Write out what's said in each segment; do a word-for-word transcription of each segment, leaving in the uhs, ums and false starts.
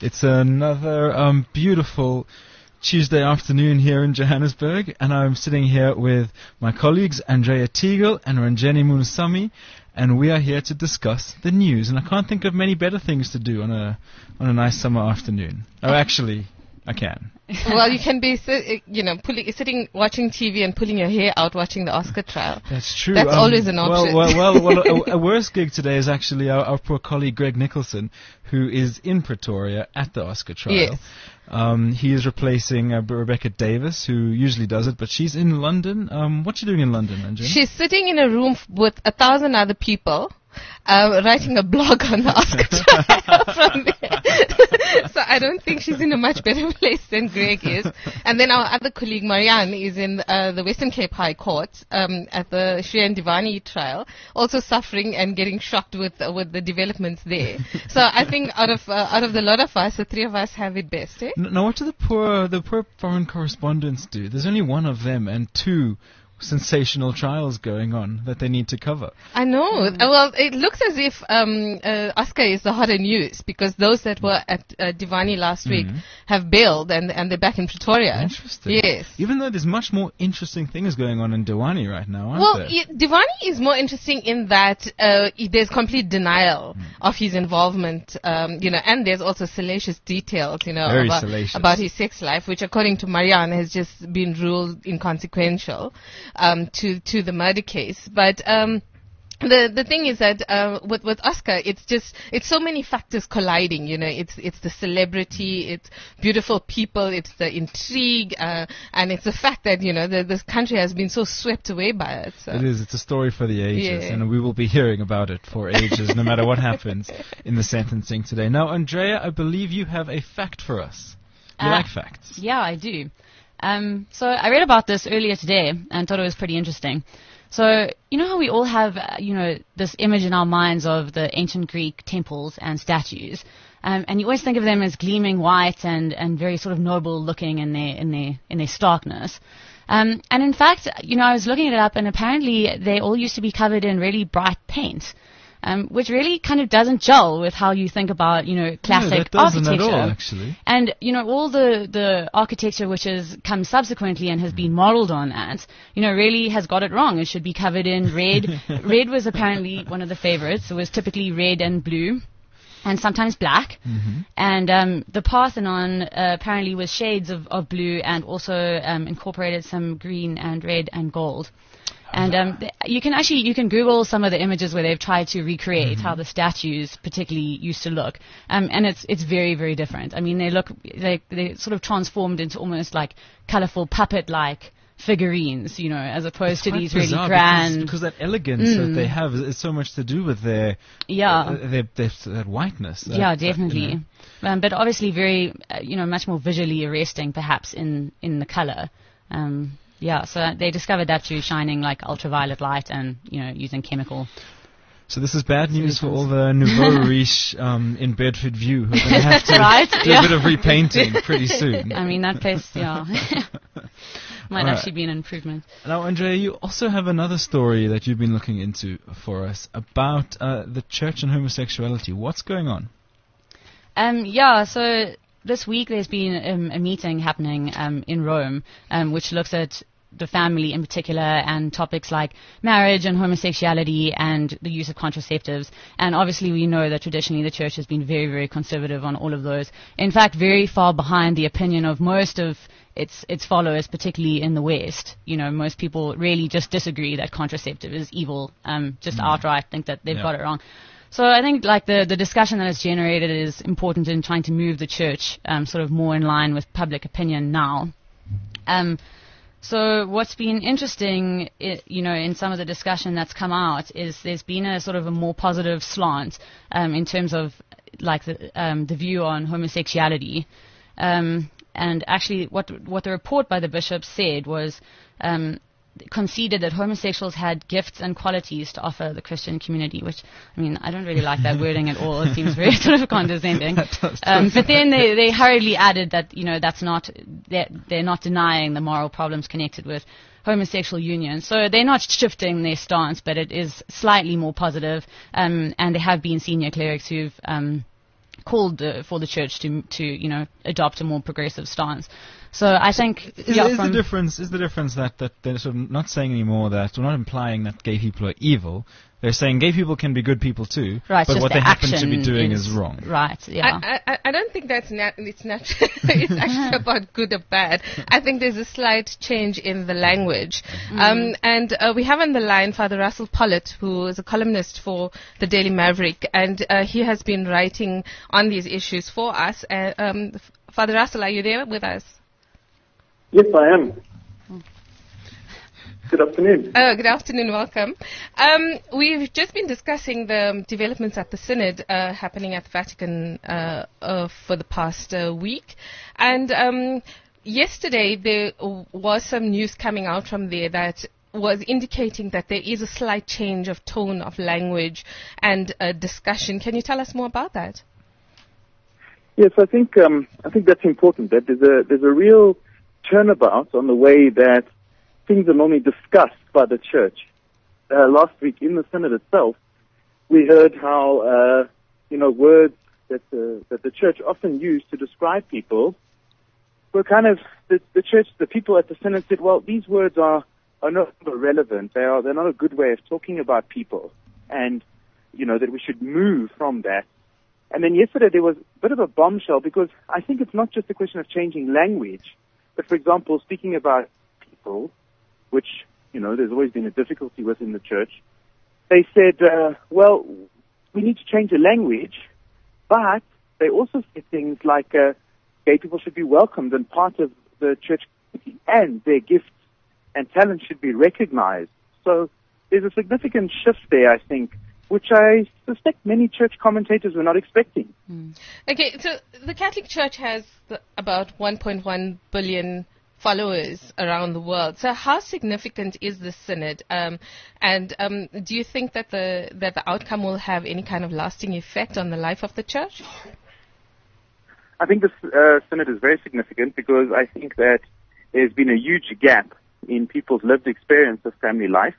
It's another um, beautiful Tuesday afternoon here in Johannesburg, and I'm sitting here with my colleagues Andrea Teagle and Ranjeni Munusamy, and we are here to discuss the news. And I can't think of many better things to do on a on a nice summer afternoon. Oh, actually, I can. Well, you can be, si- you know, pulling, sitting watching T V and pulling your hair out watching the Oscar trial. That's true. That's um, always an option. Well, well, well, well a, a worse gig today is actually our, our poor colleague Greg Nicholson, who is in Pretoria at the Oscar trial. Yes. Um, he is replacing uh, Rebecca Davis, who usually does it, but she's in London. Um, what's she doing in London, Anjani? She's sitting in a room f- with a thousand other people, uh, writing a blog on the Oscar trial from there. So I don't think she's in a much better place than Greg is. And then our other colleague, Marianne, is in uh, the Western Cape High Court um, at the Shrien Divani trial, also suffering and getting shocked with uh, with the developments there. So I think out of uh, out of the lot of us, the three of us have it best, eh? N- now, what do the poor the poor foreign correspondents do? There's only one of them and two sensational trials going on that they need to cover. I know. Uh, well, it looks as if um, uh, Oscar is the hotter news because those that were at uh, Divani last week Mhm. have bailed and and they're back in Pretoria. Interesting. Yes. Even though there's much more interesting things going on in Diwani right now, aren't Well, there? y- Divani is more interesting in that uh, i- there's complete denial Mm. of his involvement, um, you know, and there's also salacious details, you know, Very about, salacious. about his sex life, which according to Marianne has just been ruled inconsequential um, to to the murder case. But um, the the thing is that uh, with with Oscar, it's just it's so many factors colliding. You know, it's it's the celebrity, it's beautiful people, it's the intrigue, uh, and it's the fact that you know the, this country has been so swept away by it. So. It is. It's a story for the ages, Yeah. and we will be hearing about it for ages, no matter what happens in the sentencing today. Now, Andrea, I believe you have a fact for us. You Uh, like facts? Yeah, I do. Um, so I read about this earlier today and thought it was pretty interesting. So, you know how we all have, uh, you know, this image in our minds of the ancient Greek temples and statues, um, and you always think of them as gleaming white and, and very sort of noble looking in their in their in their starkness. Um, and in fact, you know, I was looking it up, and apparently they all used to be covered in really bright paint. Um, which really kind of doesn't gel with how you think about, you know, classic no, that doesn't architecture. at all, actually. And, you know, all the, the architecture which has come subsequently and has been modeled on that, you know, really has got it wrong. It should be covered in red. Red was apparently one of the favorites. It was typically red and blue and sometimes black. Mm-hmm. And um, the Parthenon uh, apparently was shades of, of blue and also um, incorporated some green and red and gold. And um, th- you can actually you can Google some of the images where they've tried to recreate Mm-hmm. how the statues particularly used to look, um, and it's it's very very different. I mean, they look they they sort of transformed into almost like colorful puppet-like figurines, you know, as opposed It's to quite these really bizarre grand. because, because that elegance that Mm. they have is, is so much to do with their Yeah. uh, their, their, that whiteness. that- Yeah, that, you definitely. know. Um, but obviously very, uh, you know, much more visually arresting perhaps in, in the color. Um, yeah, so they discovered that through shining like ultraviolet light and, you know, using chemical. So this is bad news for all the nouveau riche um, in Bedford View who are going to have to Right? do Yeah. a bit of repainting pretty soon. I mean, that place, yeah, might All right. actually be an improvement. Now, Andrea, you also have another story that you've been looking into for us about uh, the church and homosexuality. What's going on? Um, yeah, so this week there's been um, a meeting happening um, in Rome, um, which looks at the family in particular and topics like marriage and homosexuality and the use of contraceptives. And obviously we know that traditionally the church has been very, very conservative on all of those. In fact, very far behind the opinion of most of its its followers, particularly in the West. You know, most people really just disagree that contraceptive is evil, um, just Mm. outright think that they've Yeah. got it wrong. So I think like the, the discussion that it's generated is important in trying to move the church um, sort of more in line with public opinion now. Um, so what's been interesting, I, you know, in some of the discussion that's come out is there's been a sort of a more positive slant um, in terms of like the, um, the view on homosexuality. Um, and actually what what the report by the bishop said was um, conceded that homosexuals had gifts and qualities to offer the Christian community, which, I mean, I don't really like that wording at all. It seems very sort of condescending. Um, but then they, they hurriedly added that, you know, that's not, they're, they're not denying the moral problems connected with homosexual union. So they're not shifting their stance, but it is slightly more positive. Um, and there have been senior clerics who've um, called uh, for the church to to you know adopt a more progressive stance. So I think is, yeah, is from the difference is the difference that that they're sort of not saying anymore that we're not implying that gay people are evil. They're saying gay people can be good people too, right, but just what the they happen to action be doing is, is wrong. Right. Yeah. I, I, I don't think that's nat- it's not it's actually about good or bad. I think there's a slight change in the language. Mm. Um, and uh, we have on the line Father Russell Pollitt, who is a columnist for the Daily Maverick, and uh, he has been writing on these issues for us. Uh, um, Father Russell, are you there with us? Yes, I am. Good afternoon. Uh, good afternoon, welcome. Um, we've just been discussing the um, developments at the Synod uh, happening at the Vatican uh, uh, for the past uh, week. And um, yesterday there w- was some news coming out from there that was indicating that there is a slight change of tone of language and uh, discussion. Can you tell us more about that? Yes, I think um, I think that's important. That there's a there's a real turnabout on the way that things are normally discussed by the church. Uh, last week in the Synod itself, we heard how uh, you know words that the, that the church often used to describe people were kind of the, the church, the people at the Synod said, well, these words are are not relevant. They are they're not a good way of talking about people, and you know that we should move from that. And then yesterday there was a bit of a bombshell because I think it's not just a question of changing language, but for example, speaking about people, which, you know, there's always been a difficulty with in the church, they said, uh, well, we need to change the language, but they also said things like uh, gay people should be welcomed and part of the church community, and their gifts and talents should be recognized. So there's a significant shift there, I think, which I suspect many church commentators were not expecting. Mm. Okay, so the Catholic Church has the, about one point one billion followers around the world. So how significant is the Synod? Um, and um, do you think that the that the outcome will have any kind of lasting effect on the life of the Church? I think this uh, Synod is very significant because I think that there's been a huge gap in people's lived experience of family life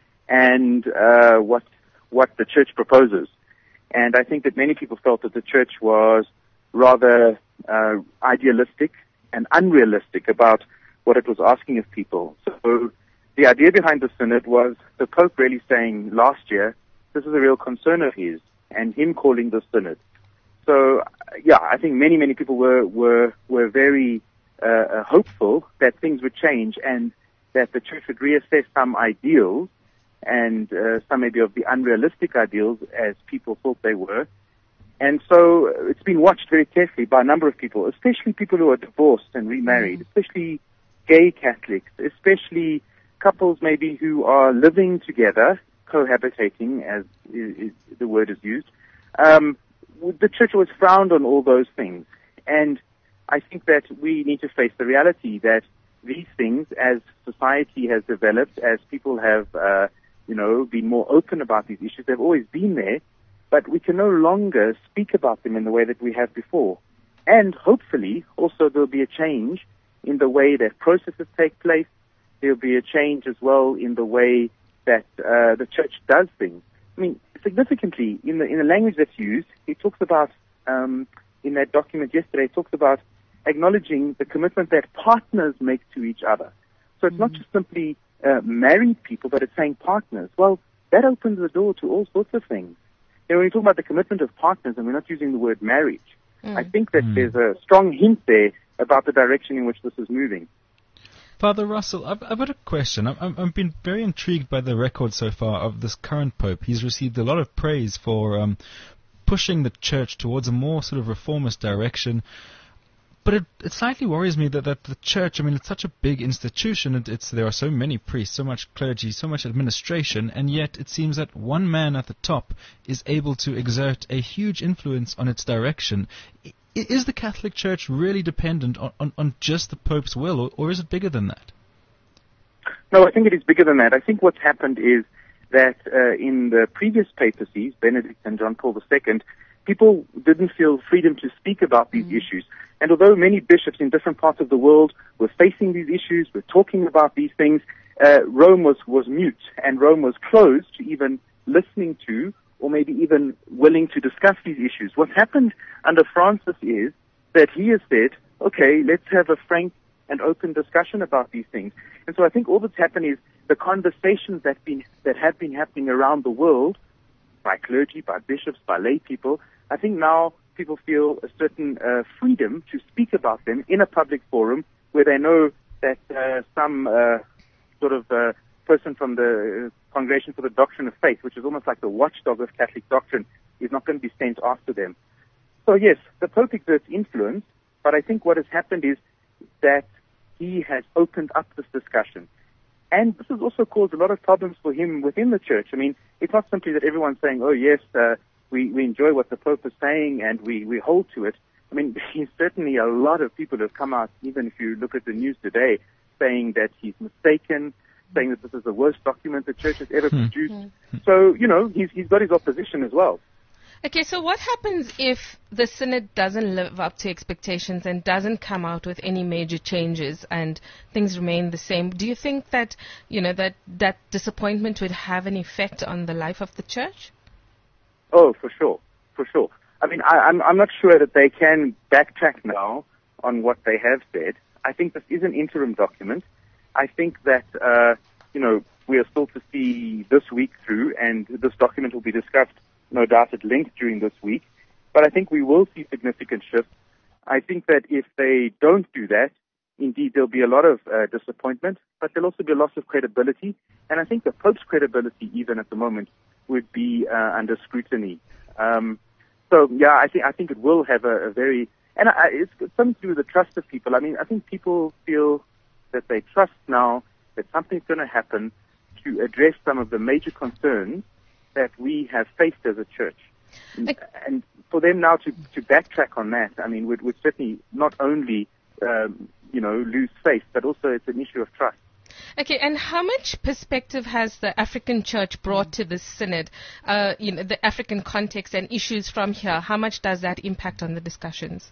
and uh, what what the Church proposes. And I think that many people felt that the Church was rather uh, idealistic and unrealistic about what it was asking of people. So the idea behind the Synod was the Pope really saying last year, this is a real concern of his, and him calling the Synod. So, yeah, I think many, many people were, were, were very uh, hopeful that things would change and that the Church would reassess some ideals and uh, some maybe of the unrealistic ideals as people thought they were. And so it's been watched very carefully by a number of people, especially people who are divorced and remarried, mm-hmm. especially gay Catholics, especially couples maybe who are living together, cohabitating, as is, is, the word is used. Um, the Church was frowned on all those things. And I think that we need to face the reality that these things, as society has developed, as people have uh, you know, been more open about these issues, they've always been there, but we can no longer speak about them in the way that we have before. And hopefully, also there'll be a change in the way that processes take place. There'll be a change as well in the way that uh, the Church does things. I mean, significantly, in the in the language that's used, it talks about, um, in that document yesterday, it talks about acknowledging the commitment that partners make to each other. So it's mm-hmm. not just simply Uh, married people, but it's saying partners. Well, that opens the door to all sorts of things. You know, when you talk about the commitment of partners, and we're not using the word marriage, mm. I think that mm. there's a strong hint there about the direction in which this is moving. Father Russell, I've, I've got a question. I've, I've been very intrigued by the record so far of this current Pope. He's received a lot of praise for um, pushing the Church towards a more sort of reformist direction. But it, it slightly worries me that, that the Church, I mean, it's such a big institution. It, it's there are so many priests, so much clergy, so much administration, and yet it seems that one man at the top is able to exert a huge influence on its direction. I, is the Catholic Church really dependent on, on, on just the Pope's will, or, or is it bigger than that? No, I think it is bigger than that. I think what's happened is that uh, in the previous papacies, Benedict and John Paul the Second, people didn't feel freedom to speak about these mm. issues. And although many bishops in different parts of the world were facing these issues, were talking about these things, uh, Rome was, was mute, and Rome was closed to even listening to or maybe even willing to discuss these issues. What's happened under Francis is that he has said, okay, let's have a frank and open discussion about these things. And so I think all that's happened is the conversations that been that have been happening around the world by clergy, by bishops, by lay people, I think now people feel a certain uh, freedom to speak about them in a public forum where they know that uh, some uh, sort of uh, person from the Congregation for the Doctrine of Faith, which is almost like the watchdog of Catholic doctrine, is not going to be sent after them. So yes, the Pope exerts influence, but I think what has happened is that he has opened up this discussion. And this has also caused a lot of problems for him within the church. I mean, it's not simply that everyone's saying, oh yes, uh, we, we enjoy what the Pope is saying and we, we hold to it. I mean, there's certainly a lot of people who have come out, even if you look at the news today, saying that he's mistaken, saying that this is the worst document the church has ever produced. So, you know, he's, he's got his opposition as well. Okay, so what happens if the synod doesn't live up to expectations and doesn't come out with any major changes and things remain the same? Do you think that, you know, that, that disappointment would have an effect on the life of the church? Oh, for sure, for sure. I mean, I, I'm, I'm not sure that they can backtrack now on what they have said. I think this is an interim document. I think that, uh, you know, we are still to see this week through, and this document will be discussed, no doubt, at length during this week. But I think we will see significant shifts. I think that if they don't do that, indeed there'll be a lot of uh, disappointment, but there'll also be a loss of credibility. And I think the Pope's credibility, even at the moment, would be uh, under scrutiny. Um, so, yeah, I think I think it will have a, a very... And I, it's, it's something to do with the trust of people. I mean, I think people feel that they trust now that something's going to happen to address some of the major concerns that we have faced as a church. And, and for them now to, to backtrack on that, I mean, would, would certainly not only, um, you know, lose faith, but also it's an issue of trust. Okay, and how much perspective has the African Church brought to this synod? Uh, you know, the African context and issues from here. How much does that impact on the discussions?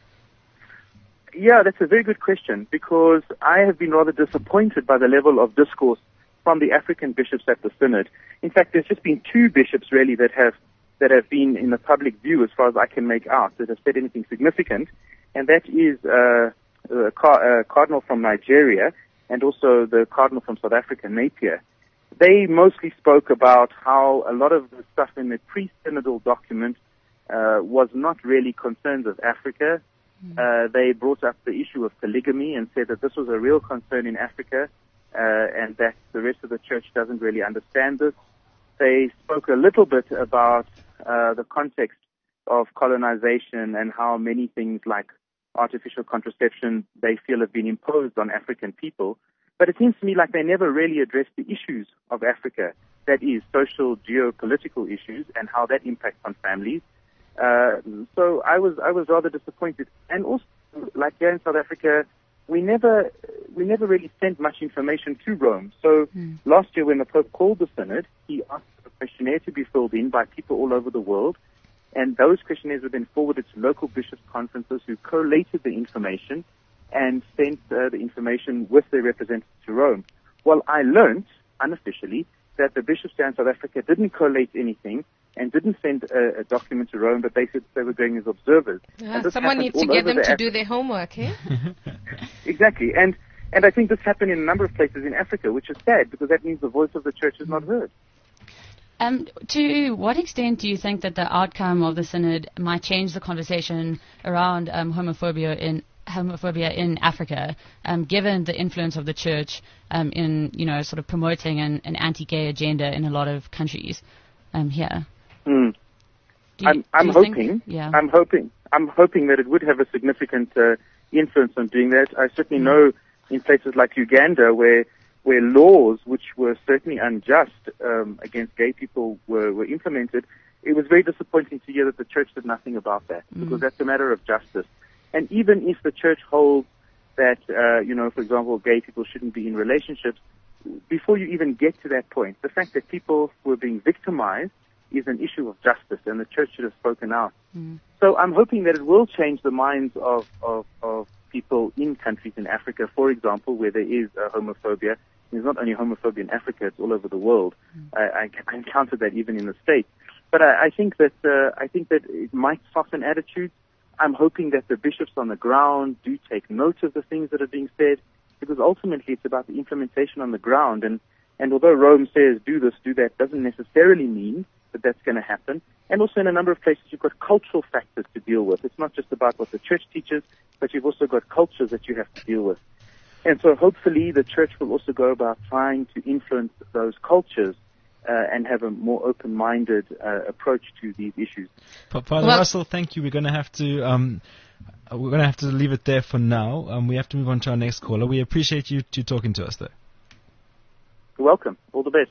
Yeah, that's a very good question, because I have been rather disappointed by the level of discourse from the African bishops at the synod. In fact, there's just been two bishops really that have that have been in the public view, as far as I can make out, that have said anything significant, and that is uh, a, car, a cardinal from Nigeria and also the cardinal from South Africa, Napier. They mostly spoke about how a lot of the stuff in the pre-synodal document uh, was not really concerns of Africa. Uh, they brought up the issue of polygamy and said that this was a real concern in Africa, uh, and that the rest of the church doesn't really understand this. They spoke a little bit about uh, the context of colonization and how many things like artificial contraception they feel have been imposed on African people. But it seems to me like they never really addressed the issues of Africa, that is, social, geopolitical issues and how that impacts on families. Uh, so I was I was rather disappointed, and also, like here in South Africa, we never we never really sent much information to Rome. So mm. last year, when the Pope called the synod, he asked a questionnaire to be filled in by people all over the world, and those questionnaires were then forwarded to local bishops' conferences, who collated the information and sent uh, the information with their representatives to Rome. Well, I learned unofficially that the bishops here in South Africa didn't collate anything and didn't send a, a document to Rome, but they said they were going as observers. Uh, someone needs to get them to Af- do their homework, eh? Exactly. And and I think this happened in a number of places in Africa, which is sad, because that means the voice of the church is not heard. Um, to what extent do you think that the outcome of the synod might change the conversation around um, homophobia in homophobia in Africa, um, given the influence of the church um, in, you know, sort of promoting an, an anti-gay agenda in a lot of countries um, here? Mm. You, I'm, I'm hoping. Think, yeah. I'm hoping. I'm hoping that it would have a significant uh, influence on doing that. I certainly mm. know in places like Uganda, where where laws which were certainly unjust um, against gay people were, were implemented, it was very disappointing to hear that the church did nothing about that, mm. because that's a matter of justice. And even if the church holds that, uh, you know, for example, gay people shouldn't be in relationships, before you even get to that point, the fact that people were being victimized is an issue of justice, and the church should have spoken out. Mm. So I'm hoping that it will change the minds of, of, of people in countries in Africa, for example, where there is uh, homophobia. There's not only homophobia in Africa, it's all over the world. Mm. I, I, I encountered that even in the States. but I, I think that uh, I think that it might soften attitudes. I'm hoping that the bishops on the ground do take note of the things that are being said, because ultimately it's about the implementation on the ground. And, and although Rome says do this, do that, doesn't necessarily mean that that's going to happen. And also in a number of places you've got cultural factors to deal with. It's not just about what the church teaches, but you've also got cultures that you have to deal with. And so hopefully the church will also go about trying to influence those cultures uh, and have a more open-minded uh, approach to these issues. Father Well, Russell, thank you. We're going to have to um, we're going to have to leave it there for now. Um, we have to move on to our next caller. We appreciate you to talking to us, though. You're welcome. All the best.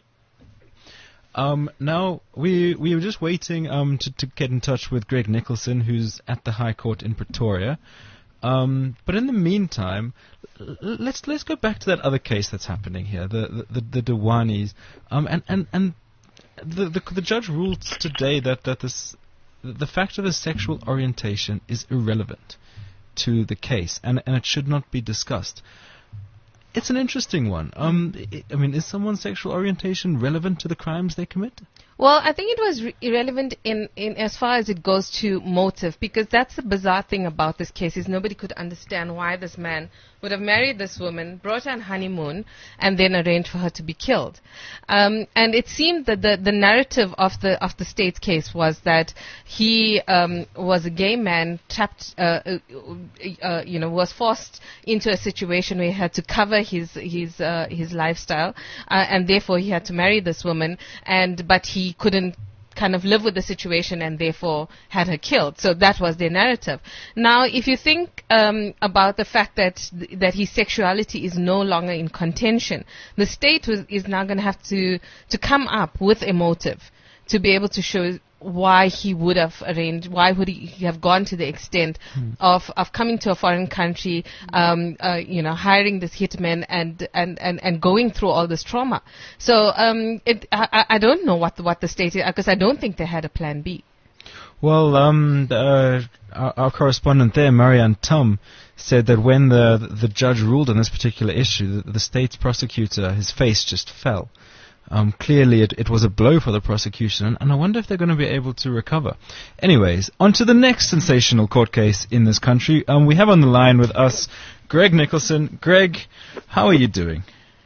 Um, now, we we were just waiting um, to, to get in touch with Greg Nicholson, who's at the High Court in Pretoria. Um, but in the meantime, l- let's let's go back to that other case that's happening here, the the, the, the Dewanis. Um, and and, and the, the the judge ruled today that, that this the fact of his sexual orientation is irrelevant to the case, and, and it should not be discussed. It's an interesting one. Um, I, I mean, is someone's sexual orientation relevant to the crimes they commit? Well, I think it was re- irrelevant in, in as far as it goes to motive, because that's the bizarre thing about this case is nobody could understand why this man would have married this woman, brought her on honeymoon, and then arranged for her to be killed. Um, and it seemed that the, the narrative of the of the state's case was that he um, was a gay man trapped, uh, uh, uh, you know, was forced into a situation where he had to cover his his uh, his lifestyle, uh, and therefore he had to marry this woman, and but he couldn't kind of live with the situation and therefore had her killed. So that was their narrative. Now, if you think um, about the fact that th- that his sexuality is no longer in contention, the state was, is now going to have to to come up with a motive to be able to show why he would have arranged, why would he have gone to the extent hmm. of, of coming to a foreign country, um, uh, you know, hiring this hitman and, and, and, and going through all this trauma. So um, it, I, I don't know what the, what the state is, because I don't think they had a plan B. Well, um, uh, our, our correspondent there, Marianne Tum, said that when the the judge ruled on this particular issue, the, the state's prosecutor, his face just fell. Um, clearly, it, it was a blow for the prosecution, and I wonder if they're going to be able to recover. Anyways, on to the next sensational court case in this country. Um, we have on the line with us Greg Nicholson. Greg, how are you doing?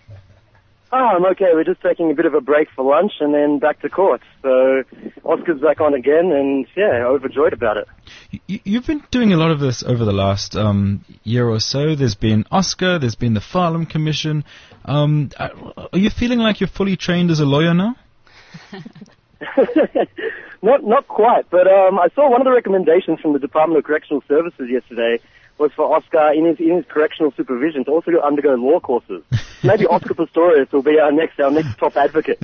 Oh, I'm okay. We're just taking a bit of a break for lunch and then back to court. So Oscar's back on again, and yeah, overjoyed about it. You, you've been doing a lot of this over the last um, year or so. There's been Oscar, there's been the Farlam Commission. Um, are you feeling like you're fully trained as a lawyer now? not not quite, but um, I saw one of the recommendations from the Department of Correctional Services yesterday was for Oscar in his in his correctional supervision to also undergo law courses. Maybe Oscar Pistorius will be our next our next top advocate.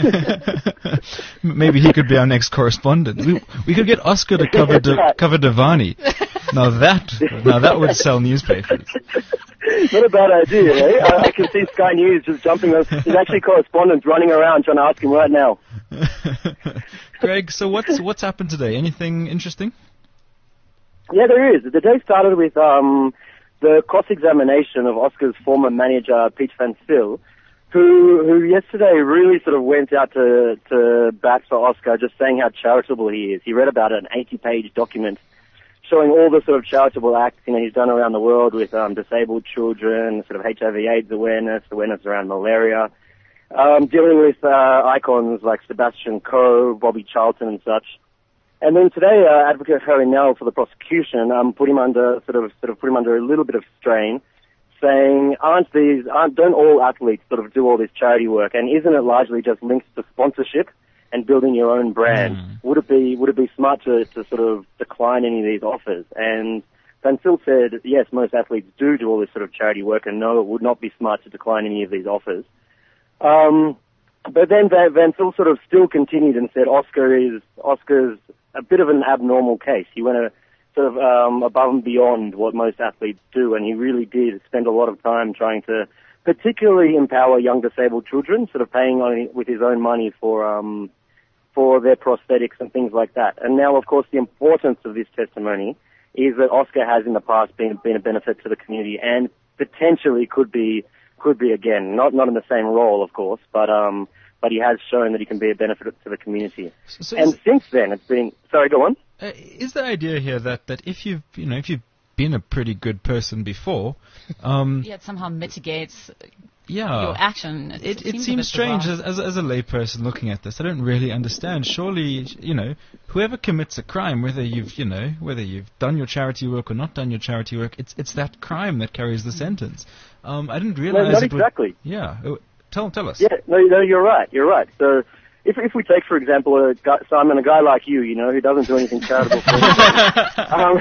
Maybe he could be our next correspondent. We we could get Oscar to cover De, right. cover Devani. Now that now that would sell newspapers. Not a bad idea, eh? I, I can see Sky News just jumping on. There's actually correspondents running around trying to ask him right now. Greg, so what's what's happened today? Anything interesting? Yeah, there is. The day started with um, the cross-examination of Oscar's former manager, Pete Van Zyl, who who yesterday really sort of went out to, to bat for Oscar, just saying how charitable he is. He read about an eighty-page document showing all the sort of charitable acts you know he's done around the world with um, disabled children, sort of H I V AIDS awareness, awareness around malaria, um, dealing with uh, icons like Sebastian Coe, Bobby Charlton, and such. And then today, uh, Advocate Harry Nell for the prosecution um, put him under sort of sort of put him under a little bit of strain, saying, "Aren't these? Aren't don't all athletes sort of do all this charity work? And isn't it largely just linked to sponsorship and building your own brand? Mm. Would it be would it be smart to, to sort of decline any of these offers?" And Van Zyl said, "Yes, most athletes do do all this sort of charity work, and no, it would not be smart to decline any of these offers." Um, but then Van, Van Zyl sort of still continued and said, "Oscar is Oscar's." a bit of an abnormal case. He went a, sort of um, above and beyond what most athletes do, and he really did spend a lot of time trying to particularly empower young disabled children, sort of paying on with his own money for um, for their prosthetics and things like that. And now, of course, the importance of this testimony is that Oscar has in the past been, been a benefit to the community and potentially could be could be again, not not in the same role, of course, but um, but he has shown that he can be a benefit to the community. So, so and is, since then, it's been... Sorry, go on. uh, is the idea here that, that if you've, you know, if you've been a pretty good person before, um, Yeah, it somehow mitigates yeah, your action. It, It, it seems, seems strange bizarre. as, as as a layperson looking at this. I don't really understand. Surely, you know, whoever commits a crime, whether you've you know whether you've done your charity work or not done your charity work, it's it's that crime that carries the sentence. Um, I didn't No, realize not it would- exactly. Yeah, uh, tell tell us. Yeah, no, no, you're right. You're right. So, if if we take, for example, a guy, Simon, a guy like you, you know, who doesn't do anything charitable for um,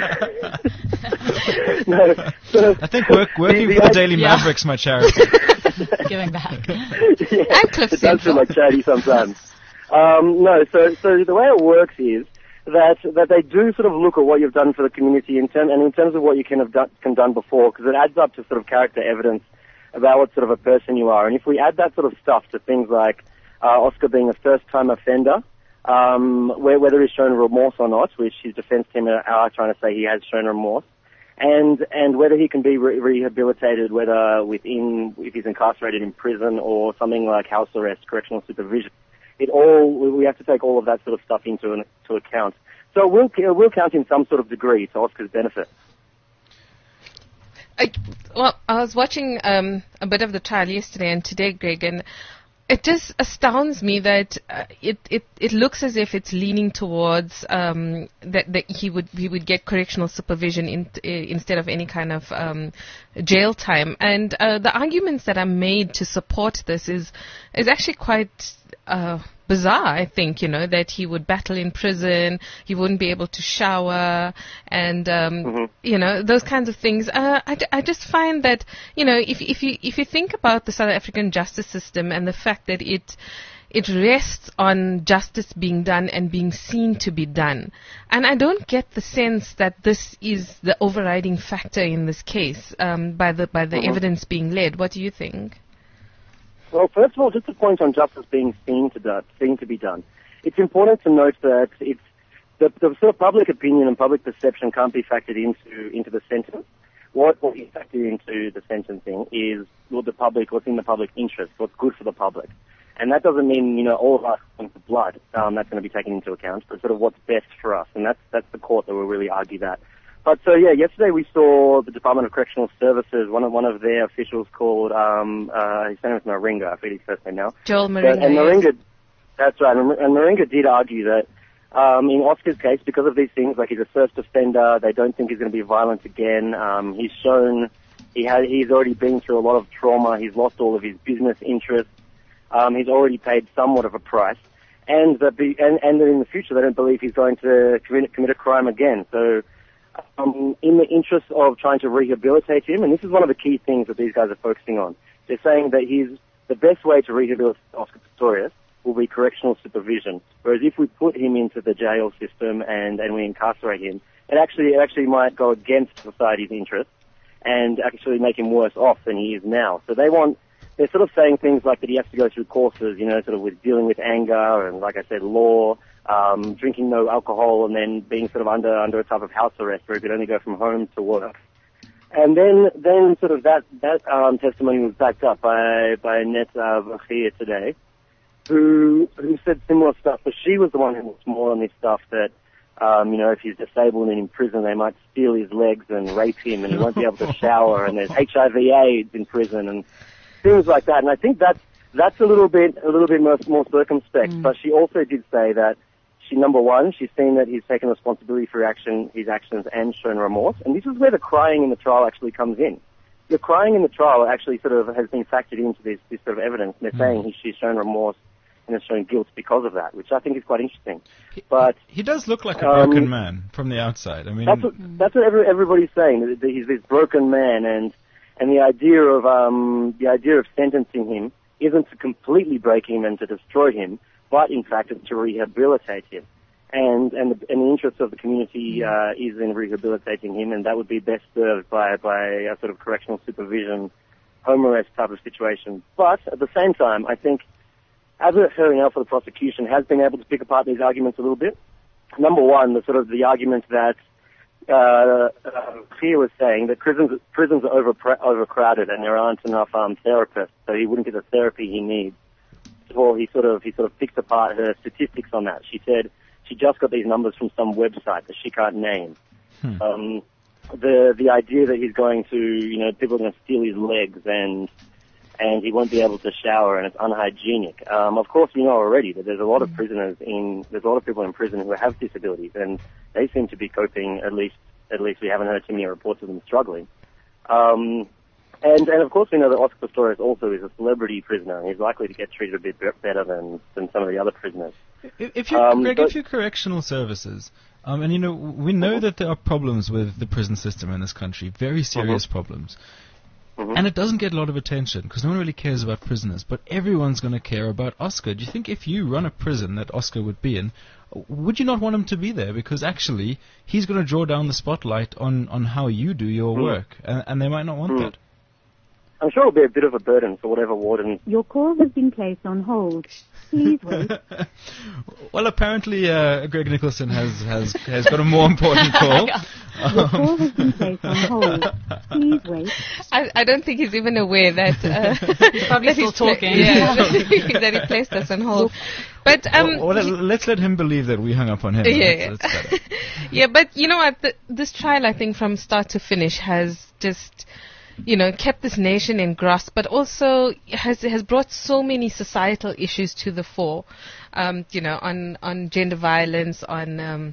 no, so I think work, working the- for the the Daily Yeah. Maverick's my charity. Giving back. yeah, And Cliff it does feel Central. like charity sometimes. Um, no, so so the way it works is that that they do sort of look at what you've done for the community in term, and in terms of what you can have done, can done before, because it adds up to sort of character evidence about what sort of a person you are. And if we add that sort of stuff to things like uh, Oscar being a first-time offender, um, where, whether he's shown remorse or not, which his defense team are, are trying to say he has shown remorse, and and whether he can be re- rehabilitated, whether within if he's incarcerated in prison or something like house arrest, correctional supervision. It all we have to take all of that sort of stuff into an, to account. So it will it will count in some sort of degree to Oscar's benefit. I, well, I was watching um, a bit of the trial yesterday and today, Greg, and it just astounds me that uh, it, it it looks as if it's leaning towards um, that that he would he would get correctional supervision in, uh, instead of any kind of um, jail time. And uh, the arguments that are made to support this is is actually quite uh, bizarre. I think you know that he would battle in prison, he wouldn't be able to shower, and um, Mm-hmm. you know those kinds of things. Uh, I, d- I just find that you know if if you if you think about the South African justice system and the fact that it it rests on justice being done and being seen to be done, and I don't get the sense that this is the overriding factor in this case um, by the by the Mm-hmm. evidence being led. What do you think? Well, first of all, just a point on justice being seen to, do, seen to be done. It's important to note that it's the, the sort of public opinion and public perception can't be factored into into the sentence. What what is factored into the sentencing is what the public, what's in the public interest, what's good for the public, and that doesn't mean you know all of us want the blood. Um, that's going to be taken into account, but sort of what's best for us, and that's that's the court that will really argue that. But so yeah, yesterday we saw the Department of Correctional Services. One of one of their officials called um, uh, his name is Moringa. I forget his first name now. Joel But- Moringa. and yes. Moringa, that's right. And and Moringa did argue that um, in Oscar's case, because of these things, like he's a first offender, they don't think he's going to be violent again. Um, he's shown he had he's already been through a lot of trauma. He's lost all of his business interests. Um, he's already paid somewhat of a price, and that be, and and that in the future they don't believe he's going to commit commit a crime again. So. Um, in the interest of trying to rehabilitate him, and this is one of the key things that these guys are focusing on, they're saying that he's the best way to rehabilitate Oscar Pistorius will be correctional supervision. Whereas if we put him into the jail system and, and we incarcerate him, it actually it actually might go against society's interests and actually make him worse off than he is now. So they want they're sort of saying things like that he has to go through courses, you know, sort of with dealing with anger and, like I said, law. Um, drinking no alcohol, and then being sort of under under a type of house arrest where he could only go from home to work. And then then sort of that that um, testimony was backed up by by Annette uh, Vergeer today, who who said similar stuff, but she was the one who was more on this stuff that um, you know if he's disabled and in prison they might steal his legs and rape him and he won't be able to shower and there's H I V AIDS in prison and things like that. And I think that's that's a little bit a little bit more, more circumspect. Mm. But she also did say that. She, number one, she's seen that he's taken responsibility for action, his actions and shown remorse. And this is where the crying in the trial actually comes in. The crying in the trial actually sort of has been factored into this, this sort of evidence. And they're mm. saying he, she's shown remorse and has shown guilt because of that, which I think is quite interesting. He, but he does look like a broken um, man from the outside. I mean, that's what, that's what every, everybody's saying. That he's this broken man, and and the idea of um, the idea of sentencing him isn't to completely break him and to destroy him, but in fact it's to rehabilitate him. And and the, and the interest of the community uh, is in rehabilitating him, and that would be best served by, by a sort of correctional supervision, home arrest type of situation. But at the same time, I think adversarial now for the prosecution has been able to pick apart these arguments a little bit. Number one, the sort of the argument that uh, uh, Khir was saying that prisons prisons are over, overcrowded and there aren't enough um, therapists, so he wouldn't get the therapy he needs. of all, he sort of he sort of picked apart her statistics on that. She said she just got these numbers from some website that she can't name. Hmm. Um, the the idea that he's going to, you know, people are going to steal his legs and and he won't be able to shower and it's unhygienic. Um, of course, we know already that there's a lot of prisoners in there's a lot of people in prison who have disabilities, and they seem to be coping. At least at least we haven't heard too many reports of them struggling. Um, And, and of course we know that Oscar Pistorius also is a celebrity prisoner, and he's likely to get treated a bit better than, than some of the other prisoners. If, if you're, um, Greg, if you're correctional services, um, and you know, we know uh-huh. that there are problems with the prison system in this country, very serious uh-huh. problems. Uh-huh. And it doesn't get a lot of attention, because no one really cares about prisoners, but everyone's going to care about Oscar. Do you think if you run a prison that Oscar would be in, would you not want him to be there? Because actually, he's going to draw down the spotlight on, on how you do your uh-huh. work, and, and they might not want uh-huh. that. I'm sure it'll be a bit of a burden for whatever warden. Your call has been placed on hold. Please wait. Well, apparently uh, Greg Nicholson has, has has got a more important call. Your call has been placed on hold. Please wait. I, I don't think he's even aware that uh, he's probably still talking. Yeah, that he placed us on hold. But um, well, well, let's let him believe that we hung up on him. Yeah, that's, that's better. Yeah, but you know what? The, this trial, I think, from start to finish, has just, you know, kept this nation in grasp, but also has has brought so many societal issues to the fore. Um, you know, on on gender violence, on um,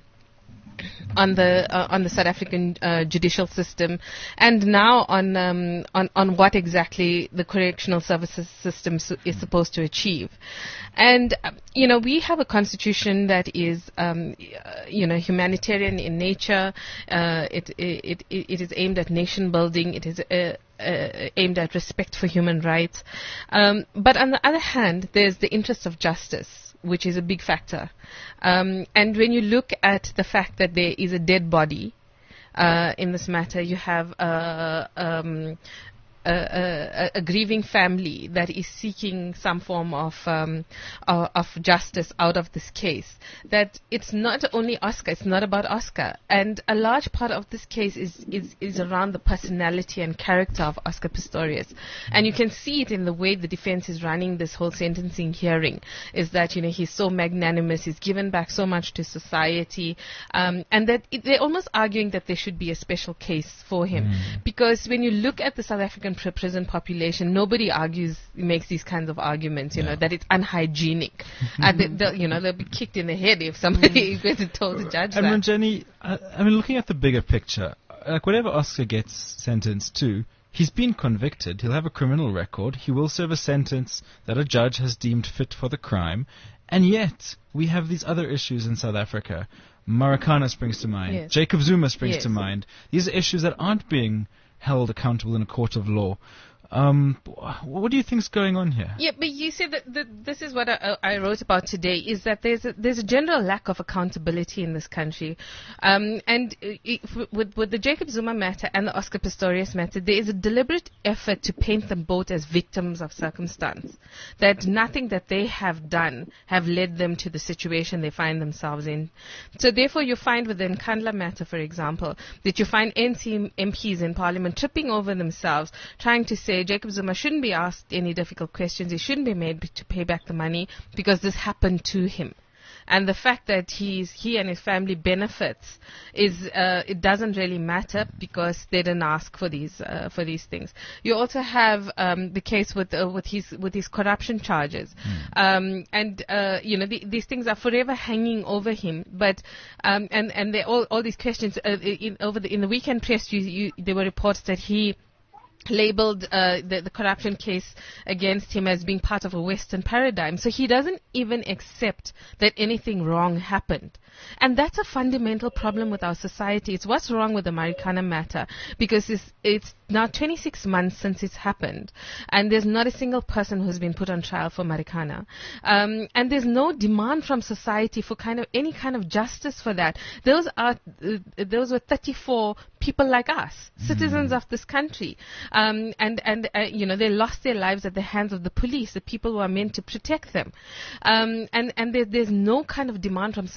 on the uh, on the South African uh, judicial system, and now on um, on on what exactly the correctional services system su- is supposed to achieve. And uh, you know, we have a constitution that is um, uh, you know, humanitarian in nature. Uh, it, it it it is aimed at nation building. It is uh, uh, aimed at respect for human rights. Um, but on the other hand, there's the interest of justice, which is a big factor. Um, and when you look at the fact that there is a dead body uh, in this matter, you have uh, um, a, a, a grieving family that is seeking some form of um, uh, of justice out of this case. That it's not only Oscar, it's not about Oscar. And a large part of this case is, is, is around the personality and character of Oscar Pistorius. And you can see it in the way the defense is running this whole sentencing hearing, is that, you know, he's so magnanimous, he's given back so much to society, um, and that it, they're almost arguing that there should be a special case for him. Mm. Because when you look at the South African pr- prison population, nobody argues, makes these kinds of arguments, you yeah. know, that it's unhygienic. And they, they'll, you know, they'll be kicked in the head if somebody goes and told the judge and that. And Jenny, I, I mean, looking at the bigger picture, like whatever Oscar gets sentenced to, he's been convicted. He'll have a criminal record. He will serve a sentence that a judge has deemed fit for the crime. And yet, we have these other issues in South Africa. Marikana springs to mind. Yes. Jacob Zuma springs yes. to mind. These are issues that aren't being held accountable in a court of law. Um, what do you think's going on here? Yeah, but you see that the, this is what I, I wrote about today, is that there's a, there's a general lack of accountability in this country. Um, and if, with, with the Jacob Zuma matter and the Oscar Pistorius matter, there is a deliberate effort to paint them both as victims of circumstance. That nothing that they have done have led them to the situation they find themselves in. So therefore you find with the Nkandla matter, for example, that you find N C M Ps in Parliament tripping over themselves, trying to say Jacob Zuma shouldn't be asked any difficult questions. He shouldn't be made to pay back the money because this happened to him. And the fact that he's, he and his family benefits is, uh, it doesn't really matter because they didn't ask for these, uh, for these things. You also have, um, the case with, uh, with his, with his corruption charges. Mm. Um, and, uh, you know, the, these things are forever hanging over him. But, um, and, and they all, all these questions, uh, in, over the, in the weekend press, you, you, there were reports that he, labeled uh, the, the corruption case against him as being part of a Western paradigm. So he doesn't even accept that anything wrong happened. And that's a fundamental problem with our society. It's what's wrong with the Marikana matter, because it's, it's now twenty-six months since it's happened, and there's not a single person who's been put on trial for Marikana. Um, and there's no demand from society for kind of any kind of justice for that. Those are uh, those were thirty-four people like us, mm. citizens of this country, um, and and uh, you know, they lost their lives at the hands of the police, the people who are meant to protect them, um, and and there, there's no kind of demand from society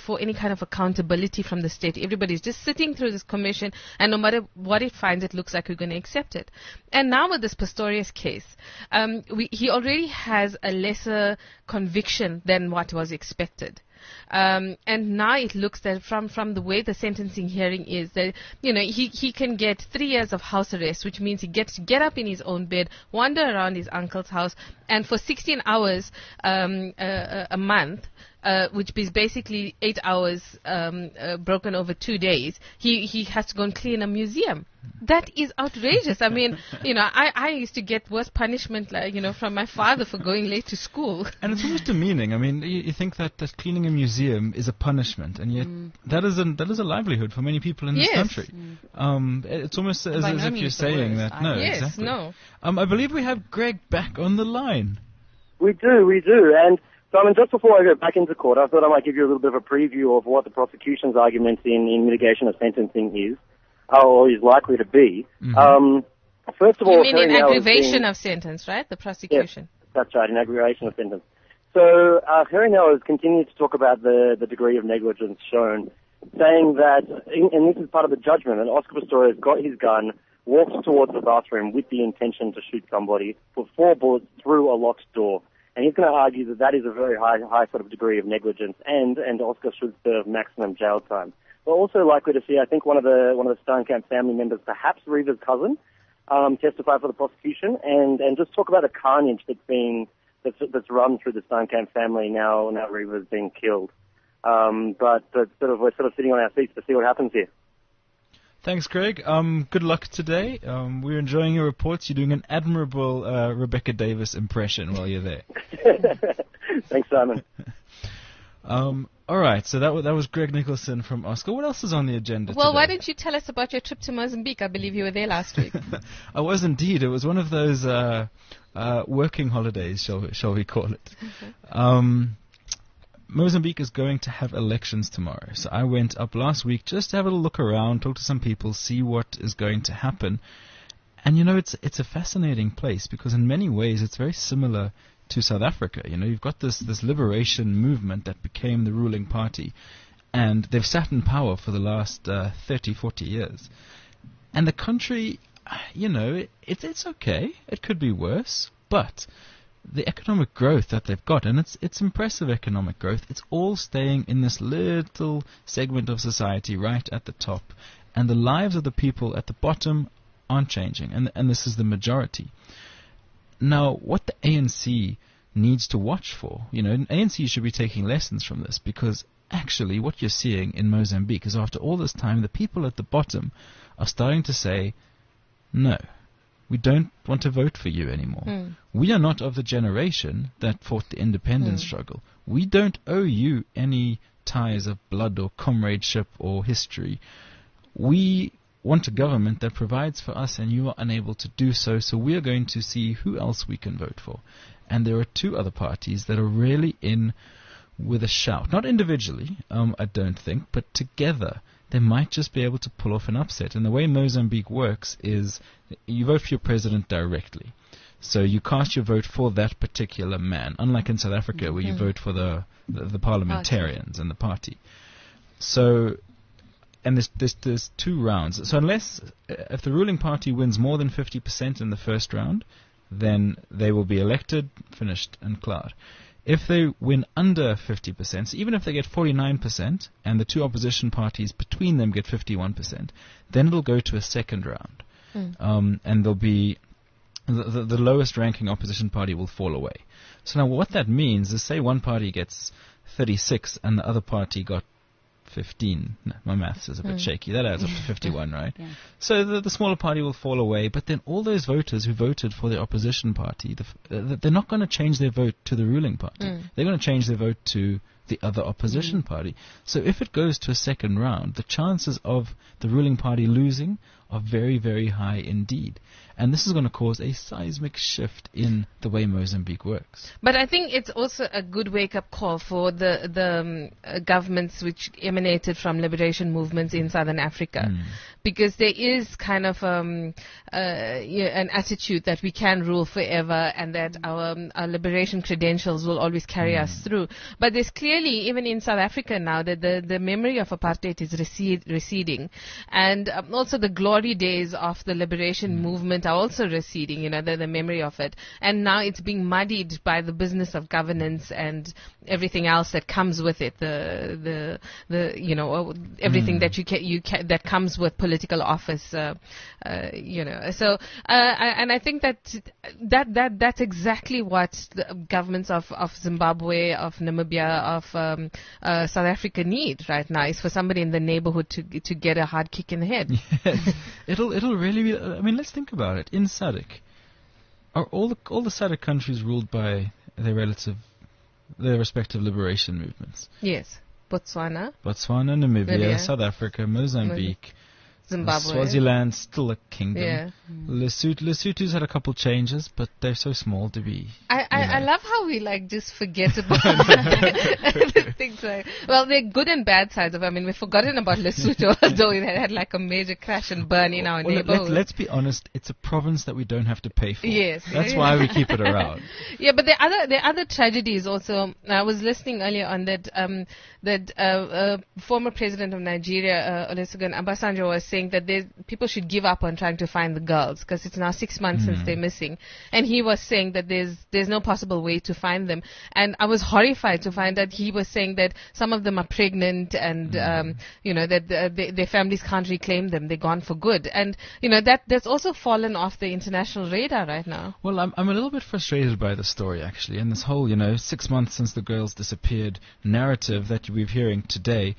before any kind of accountability from the state. Everybody's just sitting through this commission, and no matter what it finds, it looks like we're going to accept it. And now with this Pistorius case, um, we, he already has a lesser conviction than what was expected. Um, and now it looks that from, from the way the sentencing hearing is that, you know, he, he can get three years of house arrest, which means he gets to get up in his own bed, wander around his uncle's house, and for sixteen hours um, a, a month, uh, which is basically eight hours um, uh, broken over two days, he, he has to go and clean a museum. That is outrageous. I mean, you know, I, I used to get worse punishment, like, you know, from my father for going late to school. And it's almost demeaning. I mean, you, you think that, that cleaning a museum is a punishment, and yet mm. that is a that is a livelihood for many people in yes. this country. Mm. Um, it's almost as, as no if you're saying that. No, yes, exactly. no. Um, I believe we have Greg back on the line. We do, we do. And Simon, just before I go back into court, I thought I might give you a little bit of a preview of what the prosecution's argument in, in mitigation of sentencing is, or is likely to be. Mm-hmm. Um, first of all, you mean in Harry Nell aggravation been, of sentence, right? The prosecution. Yes, that's right, in aggravation of sentence. So uh, Harry Nell has continued to talk about the, the degree of negligence shown, saying that, and this is part of the judgment, that Oscar Pistorius got his gun, walked towards the bathroom with the intention to shoot somebody, put four bullets through a locked door. And he's going to argue that that is a very high, high sort of degree of negligence, and, and Oscar should serve maximum jail time. We're also likely to see, I think, one of the one of the Steinkamp family members, perhaps Reva's cousin, um, testify for the prosecution, and, and just talk about the carnage that's been that's, that's run through the Steinkamp family now. Now Reva's been killed. Um, but but sort of we're sort of sitting on our seats to see what happens here. Thanks, Greg. Um, good luck today. Um, we're enjoying your reports. You're doing an admirable uh, Rebecca Davis impression while you're there. Thanks, Simon. um, all right, so that, w- that was Greg Nicholson from Oscar. What else is on the agenda Well, today? why don't you tell us about your trip to Mozambique? I believe you were there last week. I was indeed. It was one of those uh, uh, working holidays, shall we, shall we call it. Mm-hmm. Um, Mozambique is going to have elections tomorrow. So I went up last week just to have a look around, talk to some people, see what is going to happen. And, you know, it's it's a fascinating place because in many ways it's very similar to South Africa. You know, you've got this, this liberation movement that became the ruling party, and they've sat in power for the last uh, thirty, forty years. And the country, you know, it, it's it's okay. It could be worse, but the economic growth that they've got, and it's it's impressive economic growth, it's all staying in this little segment of society right at the top, and the lives of the people at the bottom aren't changing, and and this is the majority. Now, what the A N C needs to watch for, you know, A N C should be taking lessons from this, because actually what you're seeing in Mozambique is after all this time, the people at the bottom are starting to say, no, we don't want to vote for you anymore. Mm. We are not of the generation that fought the independence mm. struggle. We don't owe you any ties of blood or comradeship or history. We want a government that provides for us, and you are unable to do so, so we are going to see who else we can vote for. And there are two other parties that are really in with a shout. Not individually, um, I don't think, but together they might just be able to pull off an upset. And the way Mozambique works is you vote for your president directly. So you cast your vote for that particular man, unlike in South Africa mm-hmm. where you vote for the, the, the parliamentarians and the party. So, and there's, there's, there's two rounds. So unless, if the ruling party wins more than fifty percent in the first round, then they will be elected, finished, and cleared. If they win under fifty percent, so even if they get forty-nine percent and the two opposition parties between them get fifty-one percent, then it'll go to a second round. Mm. Um, and there'll be the, the, the lowest ranking opposition party will fall away. So now what that means is, say one party gets thirty-six and the other party got fifteen. No, my maths is a bit mm. shaky. That adds up to fifty-one, right? Yeah. So the, the smaller party will fall away, but then all those voters who voted for the opposition party, the, uh, they're not going to change their vote to the ruling party. Mm. They're going to change their vote to the other opposition mm. party. So if it goes to a second round, the chances of the ruling party losing are very, very high indeed. And this is going to cause a seismic shift in the way Mozambique works. But I think it's also a good wake-up call for the the um, uh, governments which emanated from liberation movements in Southern Africa, Mm. because there is kind of um, uh, yeah, an attitude that we can rule forever and that our, um, our liberation credentials will always carry us through. But there's clearly, even in South Africa now, that the, the memory of apartheid is recede, receding, and um, also the glory days of the liberation movement are also receding, you know, the, the memory of it. And now it's being muddied by the business of governance and everything else that comes with it, the, the, the you know, everything Mm. that you ca- you ca- that comes with political office, uh, uh, you know. So, uh, I, and I think that that that that's exactly what the governments of, of Zimbabwe, of Namibia, of um, uh, South Africa need right now, is for somebody in the neighborhood to to get a hard kick in the head. Yes. it'll it'll really be. I mean, let's think about it. In S A D C, are all the all the S A D C countries ruled by their relative, their respective liberation movements? Yes, Botswana, Botswana, Namibia, Namibia. South Africa, Mozambique, Zimbabwe. Swaziland, still a kingdom. Yeah. Lesotho, Lesotho's had a couple changes, but they're so small to be. I, I, you know. I love how we like just forget about the things like, well, they're good and bad sides of it. I mean, we've forgotten about Lesotho, although it had, had like a major crash and burn in our Well, let, neighborhood. let's be honest, it's a province that we don't have to pay for. Yes. That's Yeah. why we keep it around. Yeah, but the other the other tragedies also. I was listening earlier on that um, that uh, uh, former president of Nigeria, uh, Olusegun Obasanjo, was saying that there's, people should give up on trying to find the girls because it's now six months since they're missing, and he was saying that there's there's no possible way to find them. And I was horrified to find that he was saying that some of them are pregnant and um, you know that uh, they, their families can't reclaim them. They're gone for good, and you know that that's also fallen off the international radar right now. Well, I'm I'm a little bit frustrated by the story actually, and this whole you know six months since the girls disappeared narrative that we're hearing today.